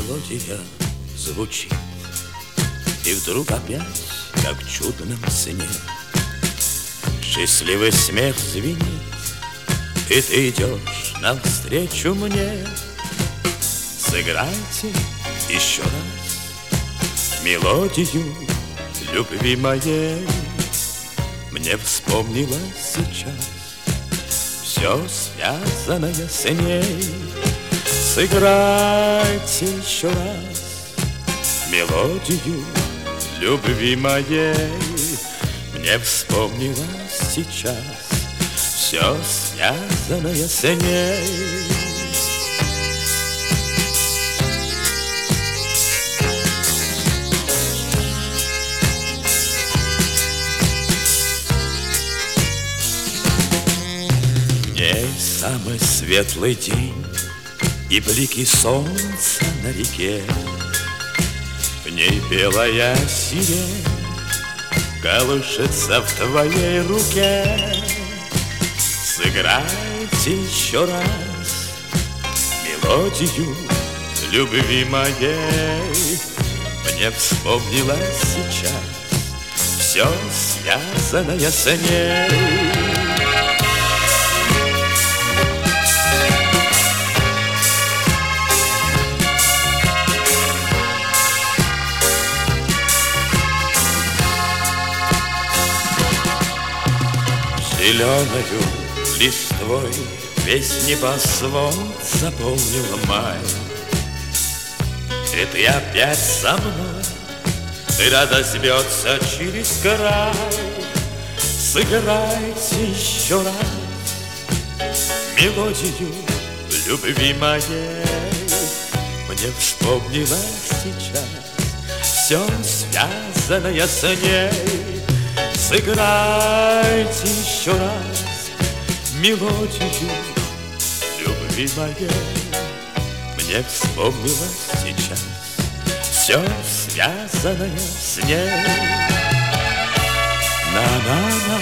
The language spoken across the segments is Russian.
мелодия звучит, и вдруг опять, как в чудном сне, счастливый смех звенит, и ты идешь навстречу мне. Сыграйте еще раз мелодию любви моей. Мне вспомнилось сейчас все связанное с ней. Сыграйте еще раз мелодию любви моей. Мне вспомнилось сейчас все связанное с ней. Самый светлый день и блики солнца на реке. В ней белая сирень колышется в твоей руке. Сыграйте еще раз мелодию любви моей. Мне вспомнилось сейчас все связанное с ней. Зеленою листвой весь небосвод заполнил май. И ты опять со мной, и радость бьется через край. Сыграйте еще раз мелодию любви моей. Мне вспомнилось сейчас все связанное с ней. Сыграйте еще раз мелодию любви моей. Мне вспомнилось сейчас все связанное с ней. На-на-на,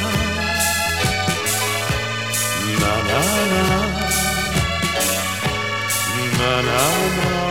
на-на-на, на-на-на.